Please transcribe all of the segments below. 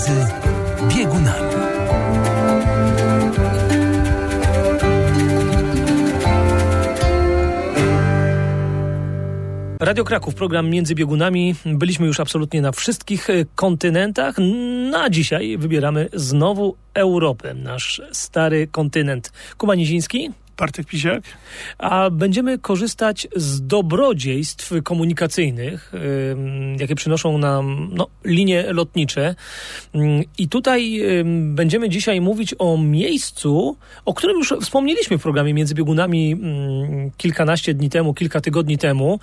Między biegunami. Radio Kraków, program Między biegunami. Byliśmy już absolutnie na wszystkich kontynentach. A dzisiaj wybieramy znowu Europę, nasz stary kontynent. Kuba Niziński. Bartek Piziak. A będziemy korzystać z dobrodziejstw komunikacyjnych, jakie przynoszą nam linie lotnicze. I tutaj będziemy dzisiaj mówić o miejscu, o którym już wspomnieliśmy w programie Między biegunami kilkanaście dni temu, kilka tygodni temu,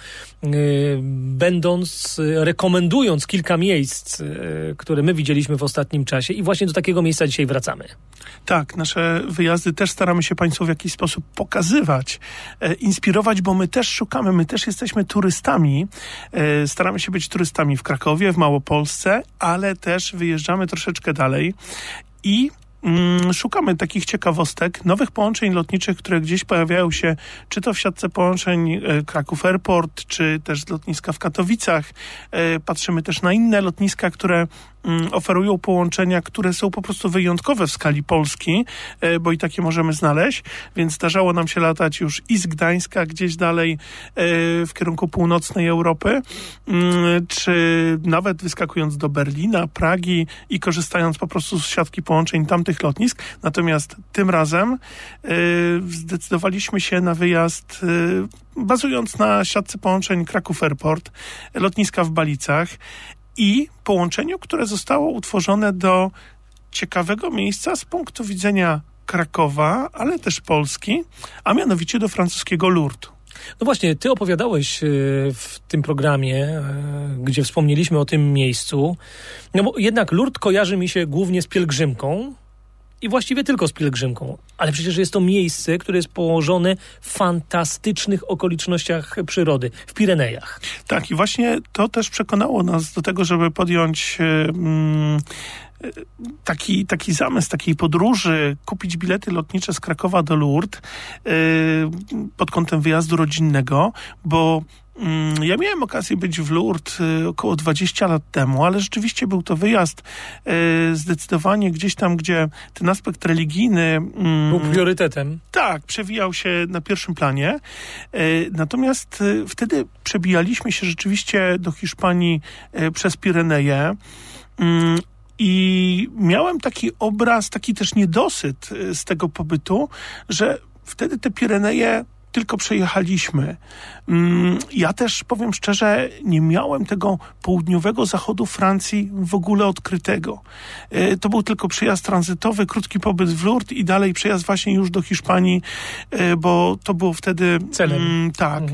rekomendując kilka miejsc, które my widzieliśmy w ostatnim czasie, i właśnie do takiego miejsca dzisiaj wracamy. Tak, nasze wyjazdy też staramy się Państwu w jakiś sposób pokazywać, inspirować, bo my też szukamy, my też jesteśmy turystami. Staramy się być turystami w Krakowie, w Małopolsce, ale też wyjeżdżamy troszeczkę dalej i szukamy takich ciekawostek, nowych połączeń lotniczych, które gdzieś pojawiają się, czy to w siatce połączeń Kraków Airport, czy też z lotniska w Katowicach. Patrzymy też na inne lotniska, które oferują połączenia, które są po prostu wyjątkowe w skali Polski, bo i takie możemy znaleźć, więc zdarzało nam się latać już i z Gdańska gdzieś dalej w kierunku północnej Europy, czy nawet wyskakując do Berlina, Pragi i korzystając po prostu z siatki połączeń tamtych lotnisk. Natomiast tym razem zdecydowaliśmy się na wyjazd bazując na siatce połączeń Kraków Airport, lotniska w Balicach i połączeniu, które zostało utworzone do ciekawego miejsca z punktu widzenia Krakowa, ale też Polski, a mianowicie do francuskiego Lourdes. No właśnie, ty opowiadałeś w tym programie, gdzie wspomnieliśmy o tym miejscu, no bo jednak Lourdes kojarzy mi się głównie z pielgrzymką, i właściwie tylko z pielgrzymką. Ale przecież jest to miejsce, które jest położone w fantastycznych okolicznościach przyrody, w Pirenejach. Tak, i właśnie to też przekonało nas do tego, żeby podjąć taki zamysł takiej podróży, kupić bilety lotnicze z Krakowa do Lourdes pod kątem wyjazdu rodzinnego, bo ja miałem okazję być w Lourdes około 20 lat temu, ale rzeczywiście był to wyjazd zdecydowanie gdzieś tam, gdzie ten aspekt religijny był priorytetem. Tak, przewijał się na pierwszym planie. Natomiast wtedy przebijaliśmy się rzeczywiście do Hiszpanii przez Pireneje. I miałem taki obraz, taki też niedosyt z tego pobytu, że wtedy te Pireneje tylko przejechaliśmy. Ja też, powiem szczerze, nie miałem tego południowego zachodu Francji w ogóle odkrytego. To był tylko przyjazd tranzytowy, krótki pobyt w Lourdes i dalej przyjazd właśnie już do Hiszpanii, bo to było wtedy celem.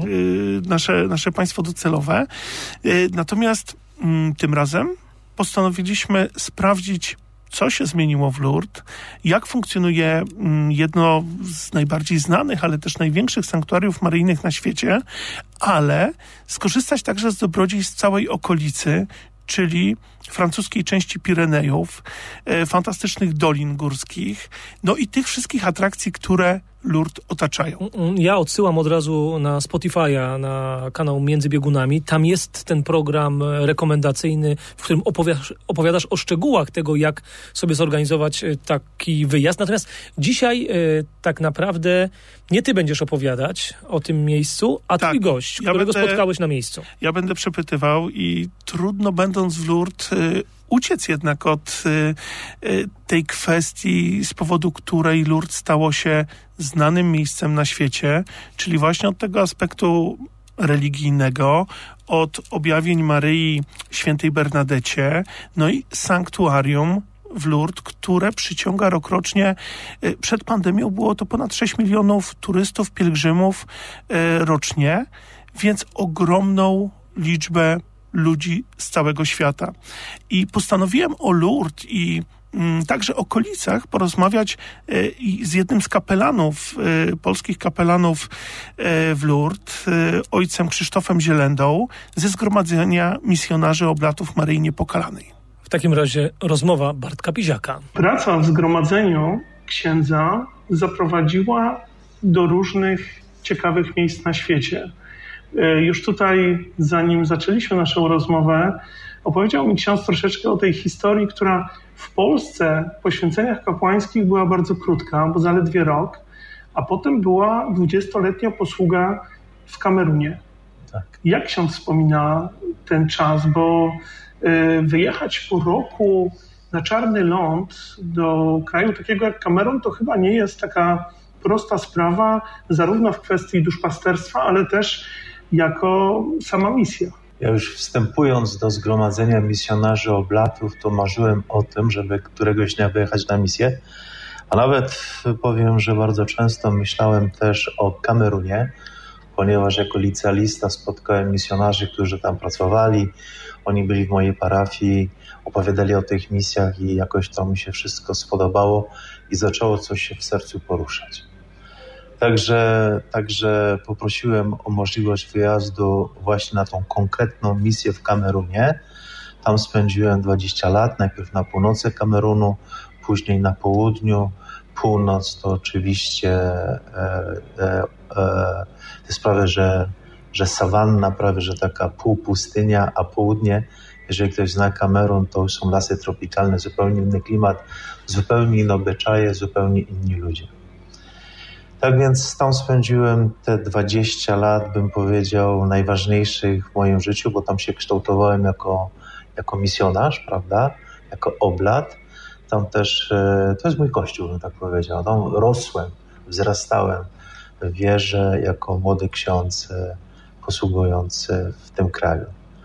Nasze państwo docelowe. Natomiast tym razem postanowiliśmy sprawdzić, co się zmieniło w Lourdes, jak funkcjonuje jedno z najbardziej znanych, ale też największych sanktuariów maryjnych na świecie, ale skorzystać także z dobrodziejstw całej okolicy, czyli francuskiej części Pirenejów, fantastycznych dolin górskich, no i tych wszystkich atrakcji, które Lourdes otaczają. Ja odsyłam od razu na Spotify'a, na kanał Między biegunami. Tam jest ten program rekomendacyjny, w którym opowiadasz o szczegółach tego, jak sobie zorganizować taki wyjazd. Natomiast dzisiaj tak naprawdę nie ty będziesz opowiadać o tym miejscu, a twój gość, którego spotkałeś na miejscu. Ja będę przepytywał i trudno, będąc w Lourdes, uciec jednak od tej kwestii, z powodu której Lourdes stało się znanym miejscem na świecie, czyli właśnie od tego aspektu religijnego, od objawień Maryi Świętej Bernadecie, no i sanktuarium w Lourdes, które przyciąga rokrocznie, przed pandemią było to ponad 6 milionów turystów, pielgrzymów rocznie, więc ogromną liczbę ludzi z całego świata. I postanowiłem o Lourdes i także okolicach porozmawiać z jednym z kapelanów, polskich kapelanów w Lourdes, ojcem Krzysztofem Zielendą ze Zgromadzenia Misjonarzy Oblatów Maryi Niepokalanej. W takim razie rozmowa Bartka Piziaka. Praca w zgromadzeniu księdza zaprowadziła do różnych ciekawych miejsc na świecie. Już tutaj, zanim zaczęliśmy naszą rozmowę, Opowiedział mi ksiądz troszeczkę o tej historii, która w Polsce w poświęceniach kapłańskich była bardzo krótka, bo zaledwie rok, a potem była 20-letnia posługa w Kamerunie. Tak. Jak ksiądz wspomina ten czas, bo wyjechać po roku na czarny ląd do kraju takiego jak Kamerun to chyba nie jest taka prosta sprawa, zarówno w kwestii duszpasterstwa, ale też jako sama misja. Ja już wstępując do zgromadzenia misjonarzy Oblatów, to marzyłem o tym, żeby któregoś dnia wyjechać na misję. A nawet powiem, że bardzo często myślałem też o Kamerunie, ponieważ jako licealista spotkałem misjonarzy, którzy tam pracowali. Oni byli w mojej parafii, opowiadali o tych misjach i jakoś to mi się wszystko spodobało i zaczęło coś się w sercu poruszać. Także poprosiłem o możliwość wyjazdu właśnie na tą konkretną misję w Kamerunie. Tam spędziłem 20 lat, najpierw na północy Kamerunu, później na południu. Północ to oczywiście te sprawy, że sawanna, prawie że taka półpustynia, a południe, jeżeli ktoś zna Kamerun, to są lasy tropikalne, zupełnie inny klimat, zupełnie inne obyczaje, zupełnie inni ludzie. Tak więc tam spędziłem te 20 lat, bym powiedział, najważniejszych w moim życiu, bo tam się kształtowałem jako misjonarz, prawda, jako oblat. Tam też, to jest mój kościół, bym tak powiedział. Tam rosłem, wzrastałem w wierze jako młody ksiądz posługujący w tym kraju.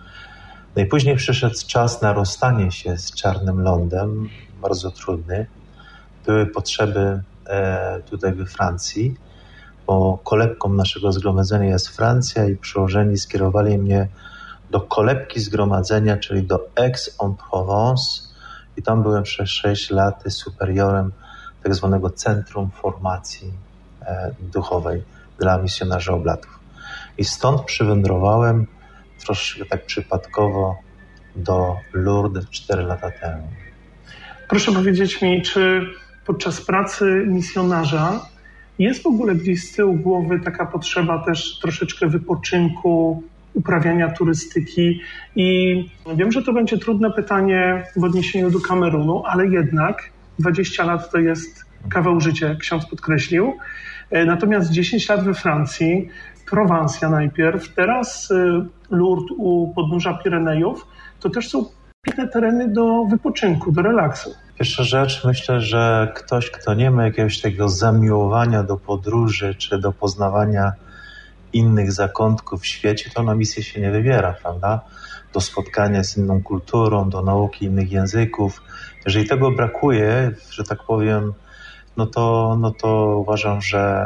No i później przyszedł czas na rozstanie się z czarnym lądem, bardzo trudny. Były potrzeby tutaj we Francji, bo kolebką naszego zgromadzenia jest Francja i przełożeni skierowali mnie do kolebki zgromadzenia, czyli do Aix-en-Provence i tam byłem przez 6 lat superiorem tak zwanego Centrum Formacji Duchowej dla misjonarzy Oblatów. I stąd przywędrowałem troszkę tak przypadkowo do Lourdes 4 lata temu. Proszę powiedzieć mi, czy podczas pracy misjonarza jest w ogóle gdzieś z tyłu głowy taka potrzeba też troszeczkę wypoczynku, uprawiania turystyki? I wiem, że to będzie trudne pytanie w odniesieniu do Kamerunu, ale jednak 20 lat to jest kawał życia, jak ksiądz podkreślił. Natomiast 10 lat we Francji, Prowansja najpierw, teraz Lourdes u podnóża Pirenejów, to też są piękne tereny do wypoczynku, do relaksu. Pierwsza rzecz, myślę, że ktoś, kto nie ma jakiegoś takiego zamiłowania do podróży czy do poznawania innych zakątków w świecie, to na misję się nie wybiera, prawda? Do spotkania z inną kulturą, do nauki innych języków. Jeżeli tego brakuje, że tak powiem, no to uważam,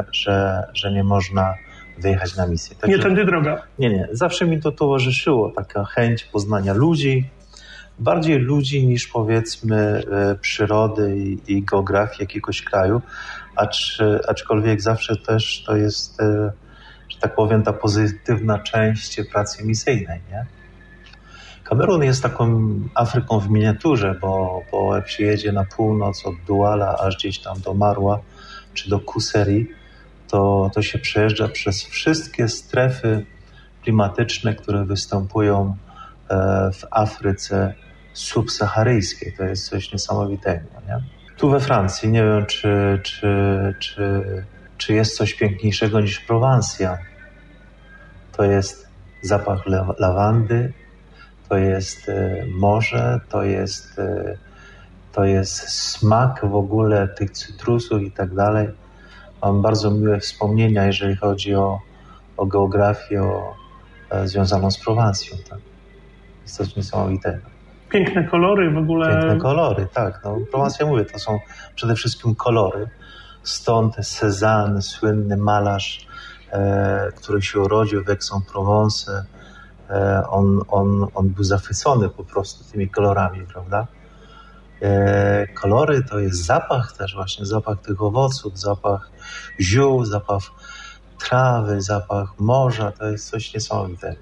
że nie można wyjechać na misję. Także, nie tędy droga. Nie. Zawsze mi to towarzyszyło, taka chęć poznania ludzi, bardziej ludzi niż powiedzmy przyrody i geografii jakiegoś kraju, aczkolwiek zawsze też to jest, że tak powiem, ta pozytywna część pracy misyjnej, nie? Kamerun jest taką Afryką w miniaturze, bo jak się jedzie na północ od Douala aż gdzieś tam do Marła czy do Kuseri, to się przejeżdża przez wszystkie strefy klimatyczne, które występują w Afryce subsaharyjskiej. To jest coś niesamowitego, nie? Tu we Francji nie wiem, czy jest coś piękniejszego niż Prowansja. To jest zapach lawandy, to jest morze, to jest smak w ogóle tych cytrusów i tak dalej. Mam bardzo miłe wspomnienia, jeżeli chodzi o geografię związaną z Prowansją. Tak? Jest coś niesamowitego. Piękne kolory w ogóle. Piękne kolory, tak. No, Prowansja, mówię, to są przede wszystkim kolory. Stąd Cézanne, słynny malarz, który się urodził w Aix-en-Provence, on był zachwycony po prostu tymi kolorami, prawda? Kolory to jest zapach też właśnie, zapach tych owoców, zapach ziół, zapach trawy, zapach morza, to jest coś niesamowitego.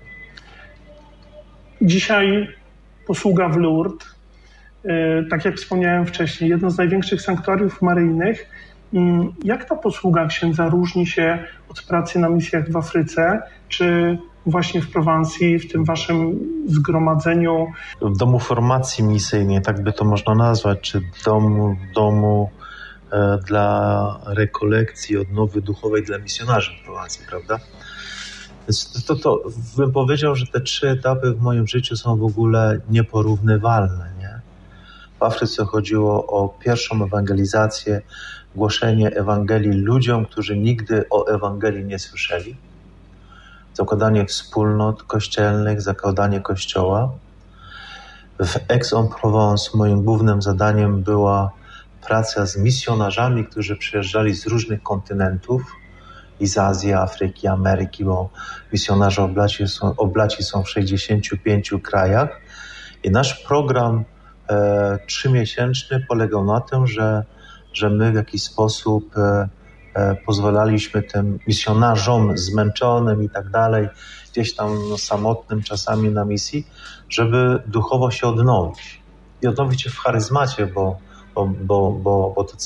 Dzisiaj posługa w Lourdes, tak jak wspomniałem wcześniej, jedno z największych sanktuariów maryjnych. Jak ta posługa księdza różni się od pracy na misjach w Afryce? Czy właśnie w Prowansji, w tym waszym zgromadzeniu. W domu formacji misyjnej, tak by to można nazwać, czy domu dla rekolekcji, odnowy duchowej dla misjonarzy w Prowansji, prawda? Więc to bym powiedział, że te 3 etapy w moim życiu są w ogóle nieporównywalne, nie? W Afryce chodziło o pierwszą ewangelizację, głoszenie Ewangelii ludziom, którzy nigdy o Ewangelii nie słyszeli. Zakładanie wspólnot kościelnych, zakładanie kościoła. W Aix-en-Provence moim głównym zadaniem była praca z misjonarzami, którzy przyjeżdżali z różnych kontynentów i z Azji, Afryki, Ameryki, bo misjonarze oblaci są w 65 krajach. I nasz program 3-miesięczny polegał na tym, że my w jakiś sposób pozwalaliśmy tym misjonarzom zmęczonym i tak dalej, gdzieś tam samotnym czasami na misji, żeby duchowo się odnowić. I odnowić się w charyzmacie, bo to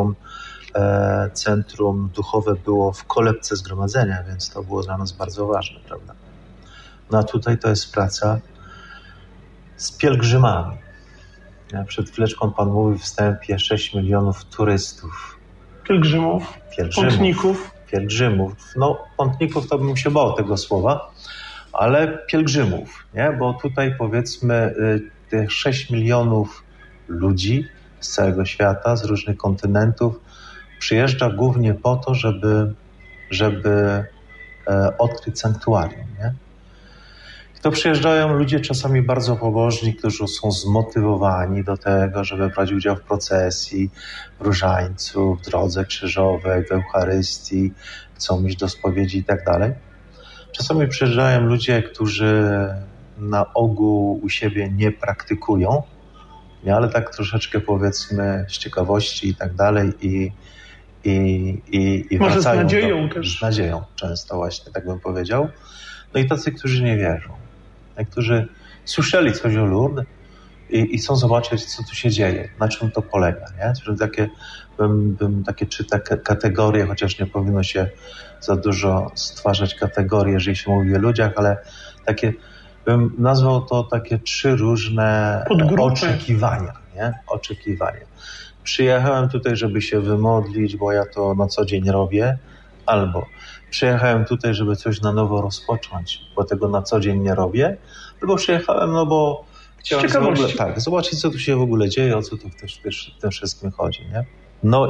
centrum duchowe było w kolebce zgromadzenia, więc to było dla nas bardzo ważne, prawda? No a tutaj to jest praca z pielgrzymami. Przed chwileczką Pan mówił w wstępie 6 milionów turystów. Pielgrzymów. Pątników. No, pątników to bym się bał tego słowa, ale pielgrzymów, nie? Bo tutaj powiedzmy tych 6 milionów ludzi z całego świata, z różnych kontynentów przyjeżdża głównie po to, żeby odkryć sanktuarium, nie? To przyjeżdżają ludzie czasami bardzo pobożni, którzy są zmotywowani do tego, żeby brać udział w procesji, w różańcu, w drodze krzyżowej, w Eucharystii, chcą iść do spowiedzi i tak dalej. Czasami przyjeżdżają ludzie, którzy na ogół u siebie nie praktykują, ale tak troszeczkę powiedzmy z ciekawości i tak dalej i może z nadzieją też. Z nadzieją często właśnie, tak bym powiedział. No i tacy, którzy nie wierzą. Którzy słyszeli coś o Lourdes i chcą zobaczyć, co tu się dzieje, na czym to polega. Nie? Bym takie 3 kategorie, chociaż nie powinno się za dużo stwarzać kategorii, jeżeli się mówi o ludziach, ale bym nazwał to takie 3 różne oczekiwania. Nie? Oczekiwania. Przyjechałem tutaj, żeby się wymodlić, bo ja to na co dzień robię, albo przyjechałem tutaj, żeby coś na nowo rozpocząć, bo tego na co dzień nie robię, albo przyjechałem, no bo chciałem zobaczyć, co tu się w ogóle dzieje, o co tu w tym wszystkim chodzi, nie? No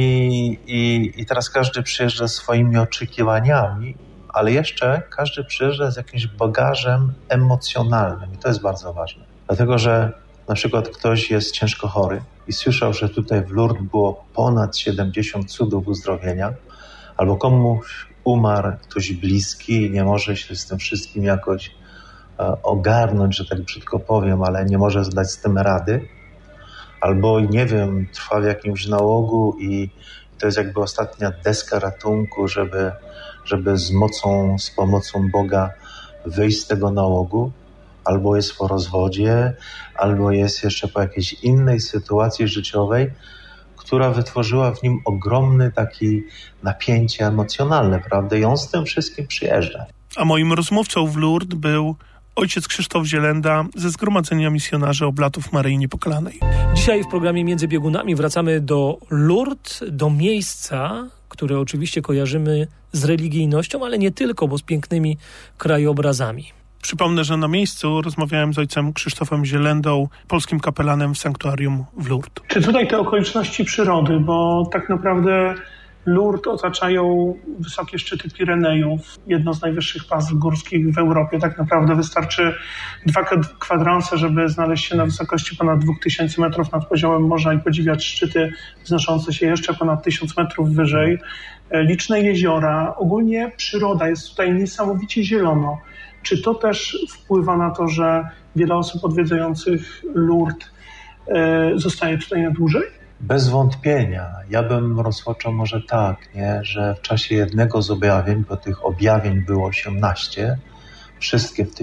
i teraz każdy przyjeżdża swoimi oczekiwaniami, ale jeszcze każdy przyjeżdża z jakimś bagażem emocjonalnym i to jest bardzo ważne. Dlatego, że na przykład ktoś jest ciężko chory i słyszał, że tutaj w Lourdes było ponad 70 cudów uzdrowienia, albo komuś umarł ktoś bliski i nie może się z tym wszystkim jakoś ogarnąć, że tak brzydko powiem, ale nie może zdać z tym rady. Albo, nie wiem, trwa w jakimś nałogu i to jest jakby ostatnia deska ratunku, żeby z pomocą Boga wyjść z tego nałogu. Albo jest po rozwodzie, albo jest jeszcze po jakiejś innej sytuacji życiowej, która wytworzyła w nim ogromny taki napięcie emocjonalne, prawda? I on z tym wszystkim przyjeżdża. A moim rozmówcą w Lourdes był ojciec Krzysztof Zielenda ze Zgromadzenia Misjonarzy Oblatów Maryi Niepokalanej. Dzisiaj w programie Między Biegunami wracamy do Lourdes, do miejsca, które oczywiście kojarzymy z religijnością, ale nie tylko, bo z pięknymi krajobrazami. Przypomnę, że na miejscu rozmawiałem z ojcem Krzysztofem Zielendą, polskim kapelanem w sanktuarium w Lourdes. Czy tutaj te okoliczności przyrody, bo tak naprawdę Lourdes otaczają wysokie szczyty Pirenejów, jedno z najwyższych pas górskich w Europie. Tak naprawdę wystarczy 2 kwadranse, żeby znaleźć się na wysokości ponad 2000 metrów nad poziomem morza i podziwiać szczyty wznoszące się jeszcze ponad 1000 metrów wyżej. Liczne jeziora, ogólnie przyroda, jest tutaj niesamowicie zielono. Czy to też wpływa na to, że wiele osób odwiedzających Lourdes zostaje tutaj na dłużej? Bez wątpienia. Ja bym rozpoczął może tak, nie? Że w czasie jednego z objawień, bo tych objawień było 18, wszystkie w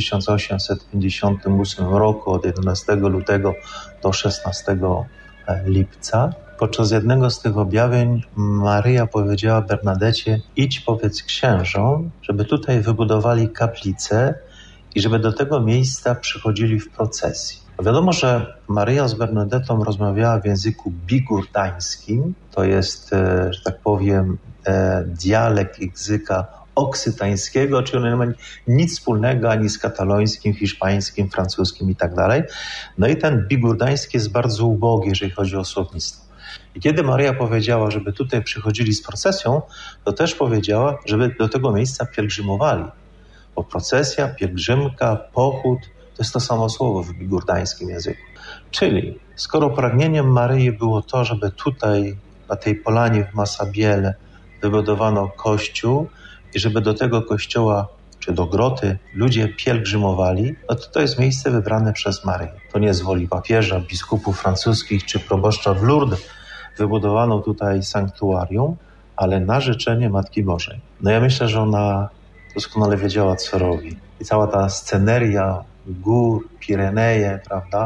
1858 roku, od 11 lutego do 16 lipca, podczas jednego z tych objawień Maryja powiedziała Bernadecie: idź powiedz księżom, żeby tutaj wybudowali kaplicę i żeby do tego miejsca przychodzili w procesji. Wiadomo, że Maryja z Bernadetą rozmawiała w języku bigurdańskim, to jest, że tak powiem, dialekt języka oksytańskiego, czyli on nie ma nic wspólnego ani z katalońskim, hiszpańskim, francuskim i tak dalej. No i ten bigurdański jest bardzo ubogi, jeżeli chodzi o słownictwo. I kiedy Maryja powiedziała, żeby tutaj przychodzili z procesją, to też powiedziała, żeby do tego miejsca pielgrzymowali. Bo procesja, pielgrzymka, pochód to jest to samo słowo w bigurdańskim języku. Czyli skoro pragnieniem Maryi było to, żeby tutaj na tej polanie w Massabielle wybudowano kościół i żeby do tego kościoła czy do groty ludzie pielgrzymowali, no to jest miejsce wybrane przez Maryję. To nie z woli papieża, biskupów francuskich czy proboszcza w Lourdes wybudowano tutaj sanktuarium, ale na życzenie Matki Bożej. No ja myślę, że ona doskonale wiedziała, co robi. I cała ta sceneria gór, Pireneje, prawda,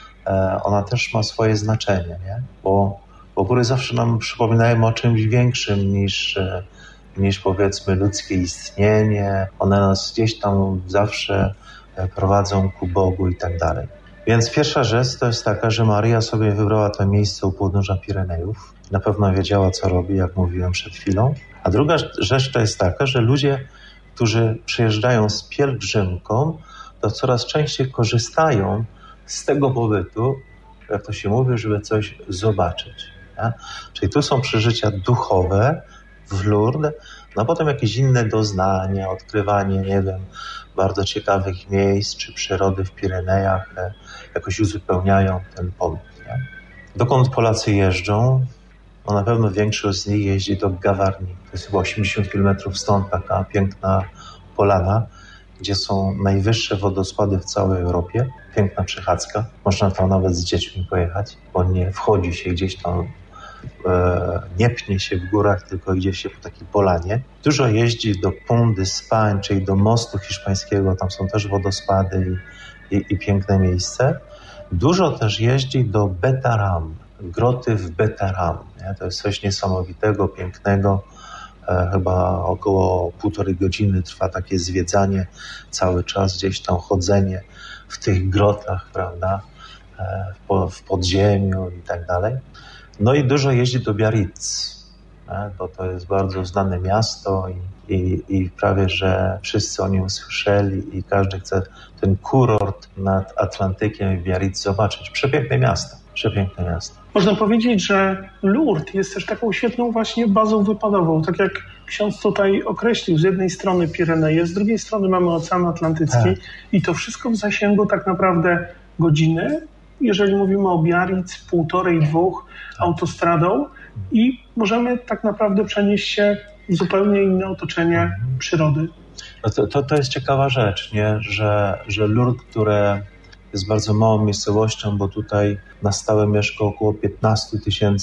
ona też ma swoje znaczenie, nie? Bo góry zawsze nam przypominają o czymś większym niż powiedzmy ludzkie istnienie. One nas gdzieś tam zawsze prowadzą ku Bogu i tak dalej. Więc pierwsza rzecz to jest taka, że Maryja sobie wybrała to miejsce u podnóża Pirenejów. Na pewno wiedziała, co robi, jak mówiłem przed chwilą. A druga rzecz to jest taka, że ludzie, którzy przyjeżdżają z pielgrzymką, to coraz częściej korzystają z tego pobytu, jak to się mówi, żeby coś zobaczyć. Nie? Czyli tu są przeżycia duchowe w Lourdes, no a potem jakieś inne doznania, odkrywanie, nie wiem, bardzo ciekawych miejsc czy przyrody w Pirenejach jakoś uzupełniają ten pobyt. Nie? Dokąd Polacy jeżdżą? No na pewno większość z nich jeździ do Gavarnie. To jest chyba 80 km stąd, taka piękna polana, gdzie są najwyższe wodospady w całej Europie. Piękna przechadzka. Można tam nawet z dziećmi pojechać, bo nie wchodzi się gdzieś tam, nie pnie się w górach, tylko idzie się po takiej polanie. Dużo jeździ do Pont d'Espagne, czyli do mostu hiszpańskiego. Tam są też wodospady i piękne miejsce. Dużo też jeździ do Betaram, groty w Betaram. Nie? To jest coś niesamowitego, pięknego. Chyba około 1,5 godziny trwa takie zwiedzanie, cały czas gdzieś tam chodzenie w tych grotach, prawda, w podziemiu i tak dalej. No i dużo jeździ do Biarritz, bo to jest bardzo znane miasto i prawie, że wszyscy o nim słyszeli i każdy chce ten kurort nad Atlantykiem w Biarritz zobaczyć. Przepiękne miasto, przepiękne miasto. Można powiedzieć, że Lourdes jest też taką świetną właśnie bazą wypadową. Tak jak ksiądz tutaj określił, z jednej strony Pireneje, z drugiej strony mamy Ocean Atlantycki i to wszystko w zasięgu tak naprawdę godziny, jeżeli mówimy o Biarritz, 1,5–2 autostradą i możemy tak naprawdę przenieść się w zupełnie inne otoczenie przyrody. To jest ciekawa rzecz, nie? Że Lourdes, które jest bardzo małą miejscowością, bo tutaj na stałe mieszka około 15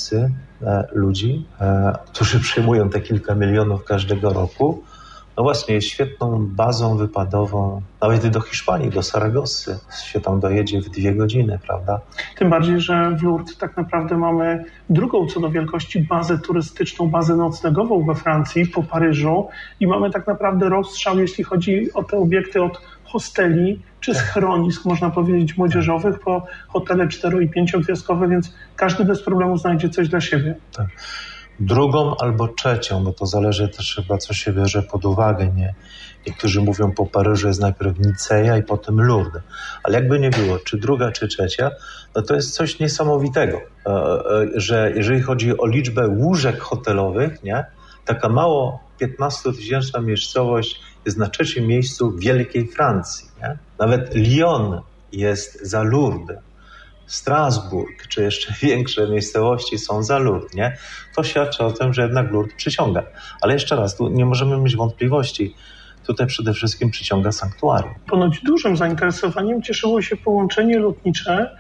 000 ludzi, którzy przyjmują te kilka milionów każdego roku. No właśnie, jest świetną bazą wypadową, nawet do Hiszpanii, do Saragossy się tam dojedzie w 2 godziny, prawda? Tym bardziej, że w Lourdes tak naprawdę mamy drugą co do wielkości bazę turystyczną, bazę noclegową we Francji, po Paryżu i mamy tak naprawdę rozstrzał, jeśli chodzi o te obiekty od hosteli czy schronisk, można powiedzieć, młodzieżowych, po hotele 4- i 5-gwiazdkowe, więc każdy bez problemu znajdzie coś dla siebie. Tak. Drugą albo trzecią, bo to zależy też chyba, co się bierze pod uwagę. Nie? Niektórzy mówią, po Paryżu jest najpierw Niceja i potem Lourdes. Ale jakby nie było, czy druga, czy trzecia, no to jest coś niesamowitego, że jeżeli chodzi o liczbę łóżek hotelowych, nie? Taka mało 15-tysięczna miejscowość jest na 3. miejscu w Wielkiej Francji. Nie? Nawet Lyon jest za Lourdes. Strasburg, czy jeszcze większe miejscowości są za Lourdes, nie? To świadczy o tym, że jednak Lourdes przyciąga. Ale jeszcze raz, tu nie możemy mieć wątpliwości. Tutaj przede wszystkim przyciąga sanktuarium. Ponoć dużym zainteresowaniem cieszyło się połączenie lotnicze,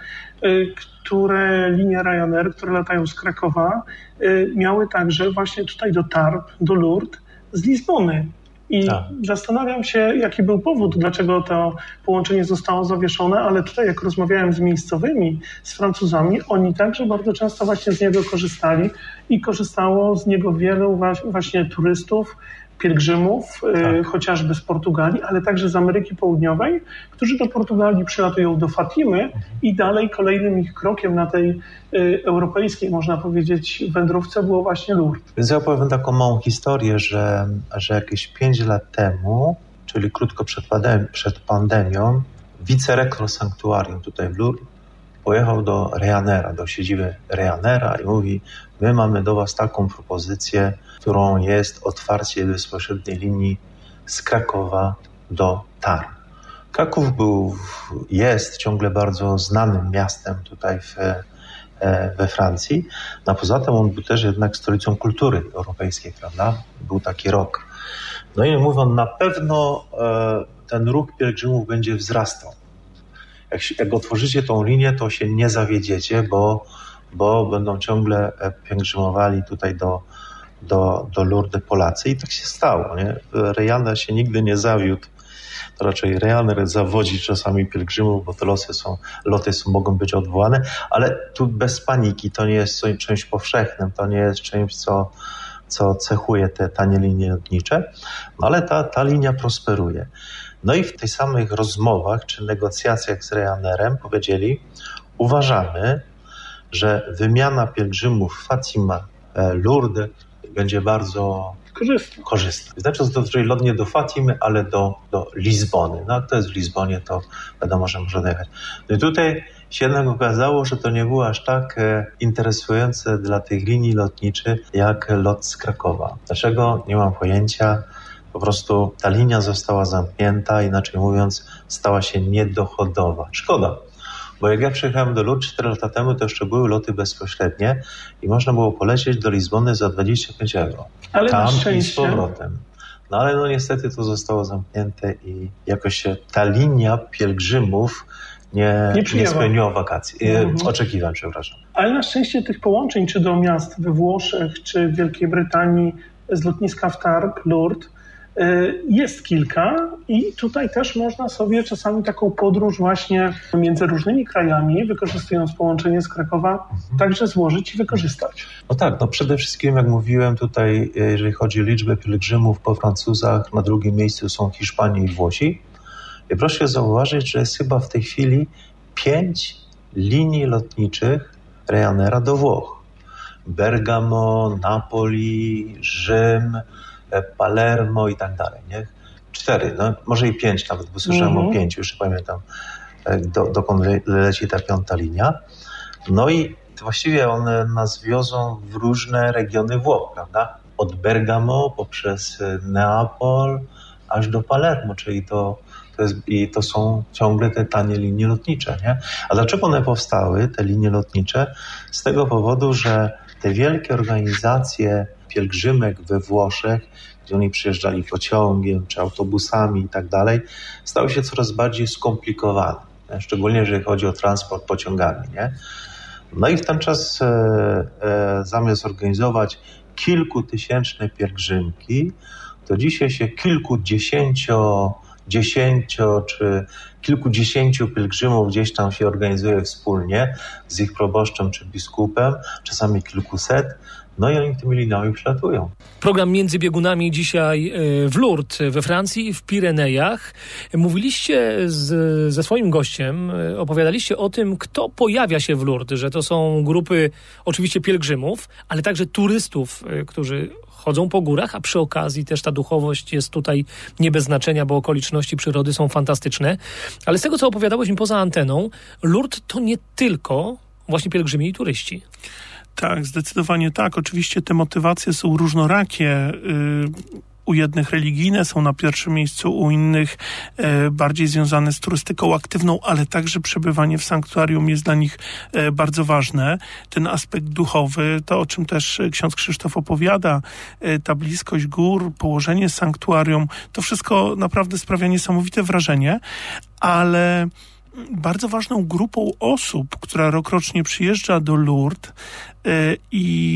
które linie Ryanair, które latają z Krakowa, miały także właśnie tutaj do Tarbes, do Lourdes z Lizbony. I zastanawiam się, jaki był powód, dlaczego to połączenie zostało zawieszone, ale tutaj jak rozmawiałem z miejscowymi, z Francuzami, oni także bardzo często właśnie z niego korzystali i korzystało z niego wielu właśnie turystów, pielgrzymów, chociażby z Portugalii, ale także z Ameryki Południowej, którzy do Portugalii przylatują do Fatimy i dalej kolejnym ich krokiem na tej europejskiej, można powiedzieć, wędrówce było właśnie Lourdes. Więc ja opowiem taką małą historię, że jakieś 5 lat temu, czyli krótko przed pandemią, wicerektor sanktuarium tutaj w Lourdes pojechał do Ryanaira, do siedziby Ryanaira i mówi: my mamy do was taką propozycję, którą jest otwarcie bezpośredniej linii z Krakowa do Tarn. Kraków jest ciągle bardzo znanym miastem tutaj we Francji, a poza tym on był też jednak stolicą kultury europejskiej, prawda? Był taki rok. No i mówią, na pewno ten ruch pielgrzymów będzie wzrastał. Jak otworzycie tą linię, to się nie zawiedziecie, bo będą ciągle pielgrzymowali tutaj do Lourdes Polacy i tak się stało. Nie? Ryanair się nigdy nie zawiódł. To raczej Ryanair zawodzi czasami pielgrzymów, bo te loty mogą być odwołane, ale tu bez paniki, to nie jest czymś powszechnym, to nie jest czymś, co cechuje te tanie linie lotnicze, no ale ta linia prosperuje. No i w tych samych rozmowach czy negocjacjach z Ryanairem powiedzieli: uważamy, że wymiana pielgrzymów Fatima-Lourdes będzie bardzo korzystna. Znaczy, że to lot nie do Fatimy, ale do Lizbony. No to jest w Lizbonie, to wiadomo, że można dojechać. No i tutaj się jednak okazało, że to nie było aż tak interesujące dla tych linii lotniczych, jak lot z Krakowa. Dlaczego? Nie mam pojęcia. Po prostu ta linia została zamknięta, inaczej mówiąc, stała się niedochodowa. Szkoda, bo jak ja przyjechałem do Lourdes 4 lata temu, to jeszcze były loty bezpośrednie i można było polecieć do Lizbony za 25 euro. Ale tam na szczęście... i z powrotem. No ale niestety to zostało zamknięte i jakoś się ta linia pielgrzymów nie spełniła wakacji. Oczekiwań, przepraszam. Ale na szczęście tych połączeń, czy do miast we Włoszech, czy w Wielkiej Brytanii z lotniska w Tarbes, Lourdes, jest kilka i tutaj też można sobie czasami taką podróż właśnie między różnymi krajami, wykorzystując połączenie z Krakowa, także złożyć i wykorzystać. No tak, przede wszystkim jak mówiłem tutaj, jeżeli chodzi o liczbę pielgrzymów po Francuzach, na drugim miejscu są Hiszpanie i Włosi. I proszę zauważyć, że jest chyba w tej chwili 5 linii lotniczych Ryanaira do Włoch. Bergamo, Napoli, Rzym, Palermo i tak dalej, nie? 4, może i 5 nawet, bo słyszałem o 5, już nie pamiętam dokąd leci ta 5. linia. No i właściwie one nas wiozą w różne regiony Włoch, prawda? Od Bergamo poprzez Neapol aż do Palermo, czyli to są ciągle te tanie linie lotnicze, nie? A dlaczego one powstały, te linie lotnicze? Z tego powodu, że te wielkie organizacje pielgrzymek we Włoszech, gdzie oni przyjeżdżali pociągiem czy autobusami i tak dalej, stały się coraz bardziej skomplikowane, nie? Szczególnie jeżeli chodzi o transport pociągami, nie? No i w ten czas zamiast organizować kilkutysięczne pielgrzymki, to dzisiaj się czy kilkudziesięciu pielgrzymów gdzieś tam się organizuje wspólnie z ich proboszczem czy biskupem, czasami kilkuset. No i oni tymi liniami przylatują. Program Między Biegunami dzisiaj w Lourdes we Francji, w Pirenejach. Mówiliście ze swoim gościem, opowiadaliście o tym, kto pojawia się w Lourdes, że to są grupy oczywiście pielgrzymów, ale także turystów, którzy chodzą po górach, a przy okazji też ta duchowość jest tutaj nie bez znaczenia, bo okoliczności przyrody są fantastyczne. Ale z tego, co opowiadałeś mi poza anteną, Lourdes to nie tylko właśnie pielgrzymi i turyści. Tak, zdecydowanie tak. Oczywiście te motywacje są różnorakie. U jednych religijne są na pierwszym miejscu, u innych bardziej związane z turystyką aktywną, ale także przebywanie w sanktuarium jest dla nich bardzo ważne. Ten aspekt duchowy, to o czym też ksiądz Krzysztof opowiada, ta bliskość gór, położenie sanktuarium, to wszystko naprawdę sprawia niesamowite wrażenie, ale bardzo ważną grupą osób, która rokrocznie przyjeżdża do Lourdes i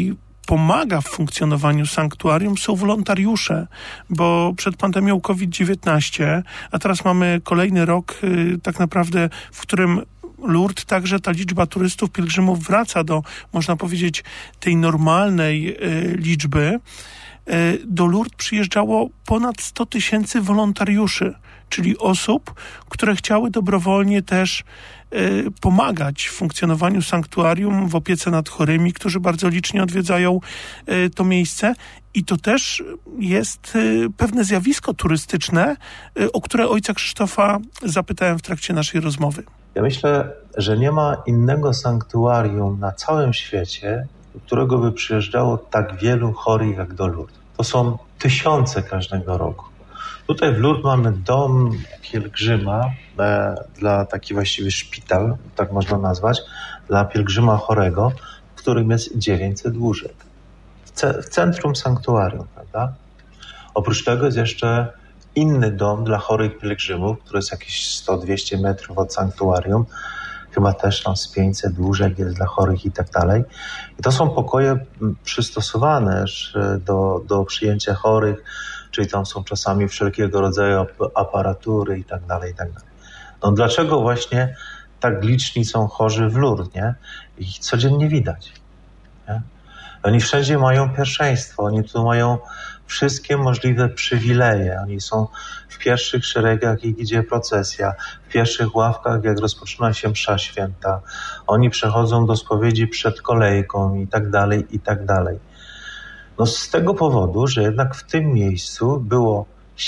pomaga w funkcjonowaniu sanktuarium, są wolontariusze, bo przed pandemią COVID-19, a teraz mamy kolejny rok tak naprawdę, w którym Lourdes, także ta liczba turystów, pielgrzymów wraca do, można powiedzieć, tej normalnej liczby. Do Lourdes przyjeżdżało ponad 100 000 wolontariuszy, czyli osób, które chciały dobrowolnie też pomagać w funkcjonowaniu sanktuarium, w opiece nad chorymi, którzy bardzo licznie odwiedzają to miejsce. I to też jest pewne zjawisko turystyczne, o które ojca Krzysztofa zapytałem w trakcie naszej rozmowy. Ja myślę, że nie ma innego sanktuarium na całym świecie, do którego by przyjeżdżało tak wielu chorych jak do Lourdes. To są tysiące każdego roku. Tutaj w Lourdes mamy dom pielgrzyma, dla taki właściwie szpital, tak można nazwać, dla pielgrzyma chorego, w którym jest 900 łóżek. W centrum sanktuarium, prawda? Oprócz tego jest jeszcze inny dom dla chorych pielgrzymów, który jest jakieś 100-200 metrów od sanktuarium. Chyba też tam z 500 łóżek jest dla chorych i tak dalej. I to są pokoje przystosowane do przyjęcia chorych, czyli tam są czasami wszelkiego rodzaju aparatury i tak dalej, i tak dalej. No dlaczego właśnie tak liczni są chorzy w Lourdes, nie? Ich codziennie widać, nie? Oni wszędzie mają pierwszeństwo, oni tu mają wszystkie możliwe przywileje. Oni są w pierwszych szeregach, jak idzie procesja, w pierwszych ławkach, jak rozpoczyna się msza święta. Oni przechodzą do spowiedzi przed kolejką i tak dalej, i tak dalej. No z tego powodu, że jednak w tym miejscu było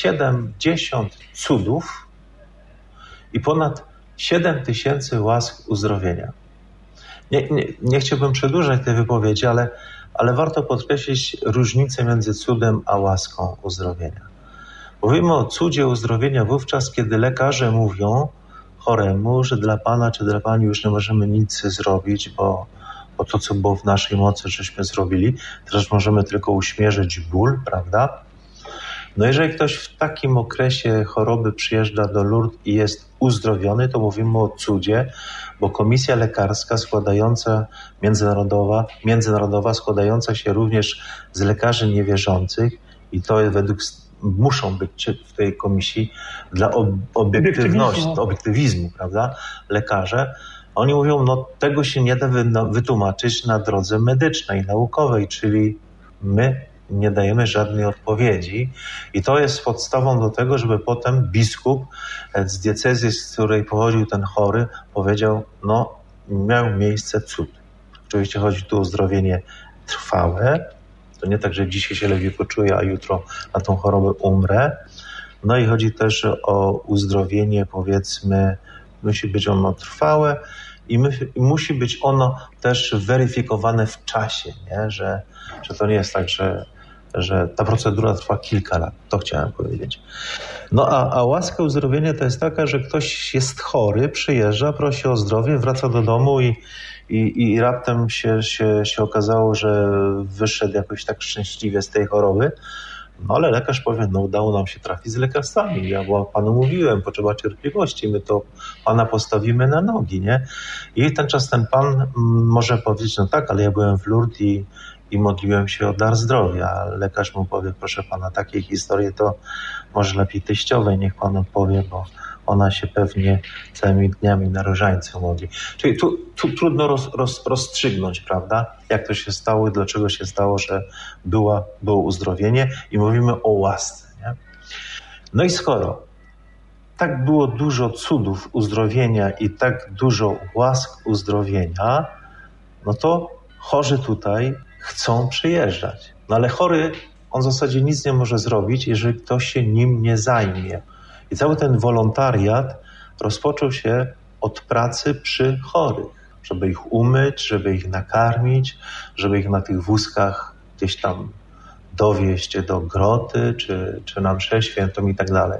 70 cudów i ponad 7 000 łask uzdrowienia. Nie chciałbym przedłużać tej wypowiedzi, ale warto podkreślić różnicę między cudem a łaską uzdrowienia. Mówimy o cudzie uzdrowienia wówczas, kiedy lekarze mówią choremu, że dla pana czy dla pani już nie możemy nic zrobić, bo to, co było w naszej mocy, żeśmy zrobili. Teraz możemy tylko uśmierzyć ból, prawda? No jeżeli ktoś w takim okresie choroby przyjeżdża do Lourdes i jest uzdrowiony, to mówimy o cudzie, bo komisja lekarska międzynarodowa składająca się również z lekarzy niewierzących i to muszą być w tej komisji dla obiektywizmu, prawda? Lekarze. Oni mówią, no tego się nie da wytłumaczyć na drodze medycznej, naukowej, czyli my nie dajemy żadnej odpowiedzi i to jest podstawą do tego, żeby potem biskup z diecezji, z której pochodził ten chory, powiedział, no miał miejsce cud. Oczywiście chodzi tu o uzdrowienie trwałe, to nie tak, że dzisiaj się lepiej poczuję, a jutro na tą chorobę umrę. No i chodzi też o uzdrowienie, powiedzmy, musi być ono trwałe i musi być ono też weryfikowane w czasie, nie? Że to nie jest tak, że ta procedura trwa kilka lat. To chciałem powiedzieć. No a łaska uzdrowienia to jest taka, że ktoś jest chory, przyjeżdża, prosi o zdrowie, wraca do domu i raptem się okazało, że wyszedł jakoś tak szczęśliwie z tej choroby. No ale lekarz powie, no udało nam się trafić z lekarstwami. Ja panu mówiłem, potrzeba cierpliwości, my to pana postawimy na nogi, nie? I ten czas ten pan może powiedzieć, no tak, ale ja byłem w Lourdes i modliłem się o dar zdrowia. A lekarz mu powie, proszę pana, takiej historii to może lepiej teściowej niech pan opowie, bo ona się pewnie całymi dniami na różańcu modli. Czyli tu trudno rozstrzygnąć, prawda? Jak to się stało i dlaczego się stało, że było uzdrowienie i mówimy o łasce, nie? No i skoro tak było dużo cudów uzdrowienia i tak dużo łask uzdrowienia, no to chorzy tutaj chcą przyjeżdżać. No ale chory, on w zasadzie nic nie może zrobić, jeżeli ktoś się nim nie zajmie. I cały ten wolontariat rozpoczął się od pracy przy chorych, żeby ich umyć, żeby ich nakarmić, żeby ich na tych wózkach gdzieś tam dowieźć do groty, czy na mszę świętą i tak dalej.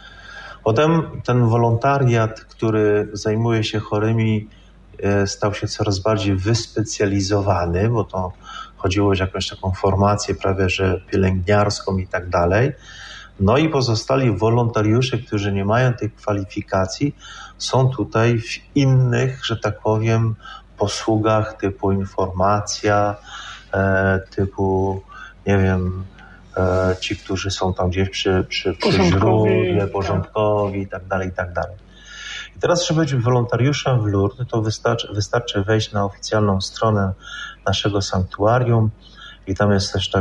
Potem ten wolontariat, który zajmuje się chorymi, stał się coraz bardziej wyspecjalizowany, bo to chodziło o jakąś taką formację prawie że pielęgniarską i tak dalej. No i pozostali wolontariusze, którzy nie mają tych kwalifikacji, są tutaj w innych, że tak powiem, posługach typu informacja, typu, nie wiem, ci, którzy są tam gdzieś przy źródle, porządkowi i tak dalej, i tak dalej. I teraz, żeby być wolontariuszem w Lourdes, to wystarczy wejść na oficjalną stronę naszego sanktuarium i tam jest też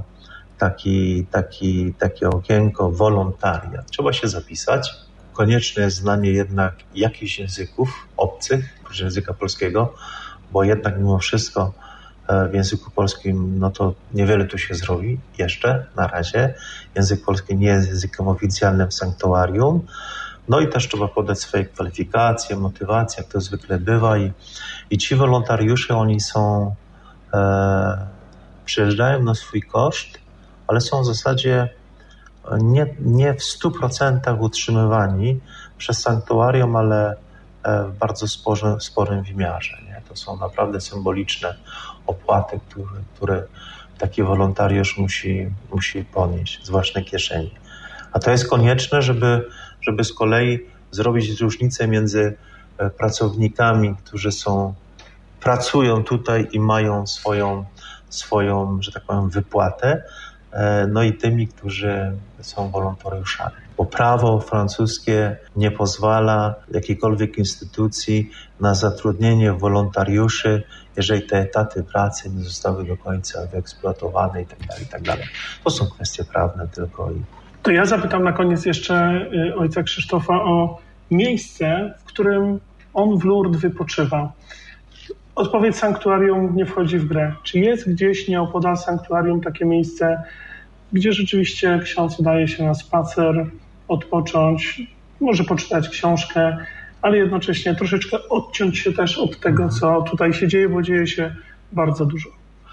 takie okienko wolontariat. Trzeba się zapisać. Konieczne jest znanie jednak jakichś języków obcych, oprócz języka polskiego, bo jednak mimo wszystko w języku polskim, no to niewiele tu się zrobi jeszcze na razie. Język polski nie jest językiem oficjalnym w sanktuarium. No i też trzeba podać swoje kwalifikacje, motywacje, jak to zwykle bywa. I ci wolontariusze, oni są, przyjeżdżają na swój koszt, ale są w zasadzie nie w 100% utrzymywani przez sanktuarium, ale w bardzo sporym wymiarze. Nie? To są naprawdę symboliczne opłaty, które taki wolontariusz musi ponieść z własnej kieszeni. A to jest konieczne, żeby z kolei zrobić różnicę między pracownikami, którzy pracują tutaj i mają swoją, że tak powiem, wypłatę, no i tymi, którzy są wolontariuszami. Bo prawo francuskie nie pozwala jakiejkolwiek instytucji na zatrudnienie wolontariuszy, jeżeli te etaty pracy nie zostały do końca wyeksploatowane i tak dalej. To są kwestie prawne tylko. To ja zapytam na koniec jeszcze ojca Krzysztofa o miejsce, w którym on w Lourdes wypoczywa. Odpowiedź sanktuarium nie wchodzi w grę. Czy jest gdzieś nieopodal sanktuarium takie miejsce, gdzie rzeczywiście ksiądz udaje się na spacer, odpocząć, może poczytać książkę, ale jednocześnie troszeczkę odciąć się też od tego, co tutaj się dzieje, bo dzieje się bardzo dużo.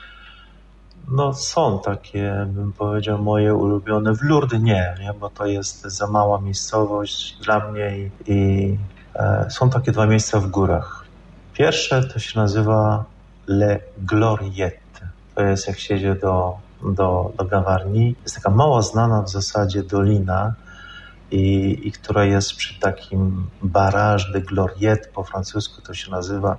No są takie, bym powiedział, moje ulubione. W Lourdes nie, bo to jest za mała miejscowość dla mnie i są takie dwa miejsca w górach. Pierwsze to się nazywa Le Gloriette. To jest, jak się jedzie do Gavarnie. Jest taka mało znana w zasadzie dolina i która jest przy takim Barrage de Gloriette, po francusku to się nazywa,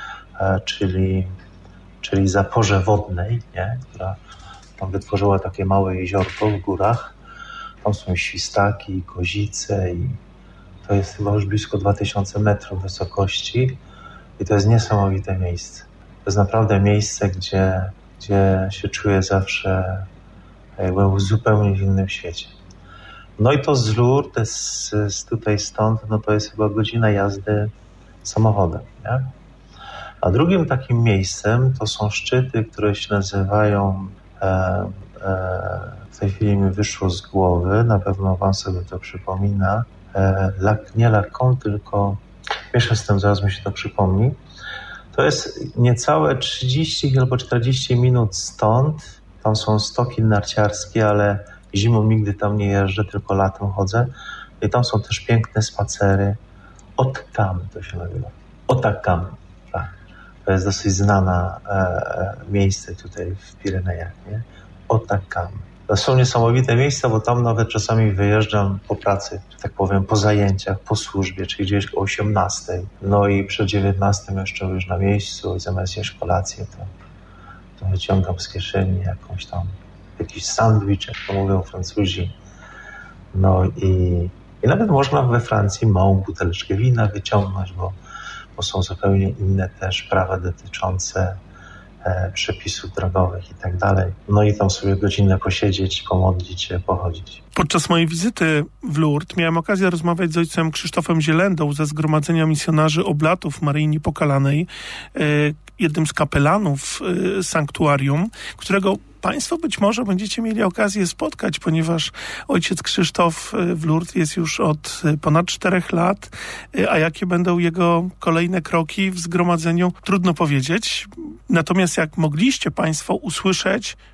czyli zaporze wodnej, nie? Która tam wytworzyła takie małe jeziorko w górach. Tam są świstaki, kozice i to jest chyba już blisko 2000 metrów wysokości i to jest niesamowite miejsce. To jest naprawdę miejsce, gdzie się czuję zawsze jakby w zupełnie innym świecie. No i to z Lourdes, tutaj stąd, no to jest chyba godzina jazdy samochodem, nie? A drugim takim miejscem to są szczyty, które się nazywają, w tej chwili mi wyszło z głowy, na pewno wam sobie to przypomina, nie Lacon, tylko jeszcze z tym zaraz mi się to przypomni. To jest niecałe 30 albo 40 minut stąd. Tam są stoki narciarskie, ale zimą nigdy tam nie jeżdżę, tylko latem chodzę. I tam są też piękne spacery. Otakam to się nazywa. Otakam, tak. To jest dosyć znane miejsce tutaj w Pirenejach, nie? Otakam. To są niesamowite miejsca, bo tam nawet czasami wyjeżdżam po pracy, że tak powiem, po zajęciach, po służbie, czyli gdzieś o 18. No i przed 19 jeszcze już na miejscu, zamiast jeść kolację, to wyciągam z kieszeni jakiś sandwich, jak to mówią Francuzi. No i nawet można we Francji małą buteleczkę wina wyciągnąć, bo są zupełnie inne też prawa dotyczące przepisów drogowych i tak dalej. No i tam sobie godzinę posiedzieć, pomodlić się, pochodzić. Podczas mojej wizyty w Lourdes miałem okazję rozmawiać z ojcem Krzysztofem Zielendą ze Zgromadzenia Misjonarzy Oblatów Maryi Niepokalanej, jednym z kapelanów sanktuarium, którego Państwo być może będziecie mieli okazję spotkać, ponieważ ojciec Krzysztof w Lourdes jest już od ponad 4 lat, a jakie będą jego kolejne kroki w zgromadzeniu, trudno powiedzieć. Natomiast jak mogliście Państwo usłyszeć,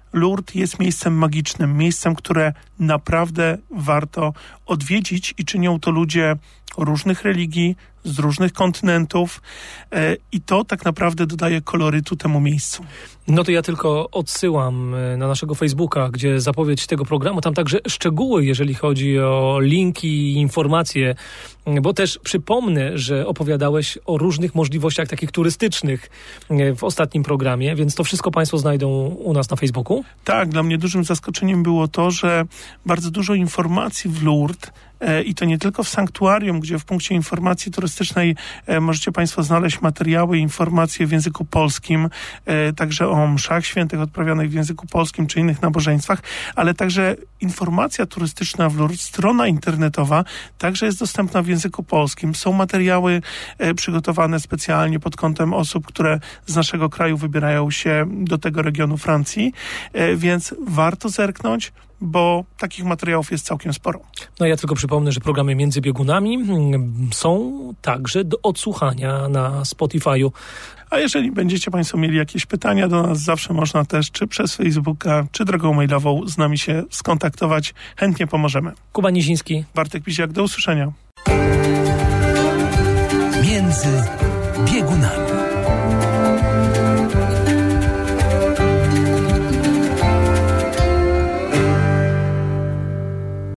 Lourdes jest miejscem magicznym, miejscem, które naprawdę warto odwiedzić i czynią to ludzie różnych religii, z różnych kontynentów i to tak naprawdę dodaje kolorytu temu miejscu. No to ja tylko odsyłam na naszego Facebooka, gdzie zapowiedź tego programu, tam także szczegóły, jeżeli chodzi o linki i informacje, bo też przypomnę, że opowiadałeś o różnych możliwościach takich turystycznych w ostatnim programie, więc to wszystko Państwo znajdą u nas na Facebooku. Tak, dla mnie dużym zaskoczeniem było to, że bardzo dużo informacji w Lourdes i to nie tylko w sanktuarium, gdzie w punkcie informacji turystycznej możecie Państwo znaleźć materiały, informacje w języku polskim, także o mszach świętych odprawianych w języku polskim czy innych nabożeństwach, ale także informacja turystyczna w Lourdes, strona internetowa także jest dostępna w języku polskim. Są materiały przygotowane specjalnie pod kątem osób, które z naszego kraju wybierają się do tego regionu Francji, więc warto zerknąć, bo takich materiałów jest całkiem sporo. No ja tylko przypomnę, że programy Między Biegunami są także do odsłuchania na Spotify'u. A jeżeli będziecie Państwo mieli jakieś pytania do nas, zawsze można też czy przez Facebooka, czy drogą mailową z nami się skontaktować. Chętnie pomożemy. Kuba Niziński. Bartek Piziak, do usłyszenia. Między Biegunami.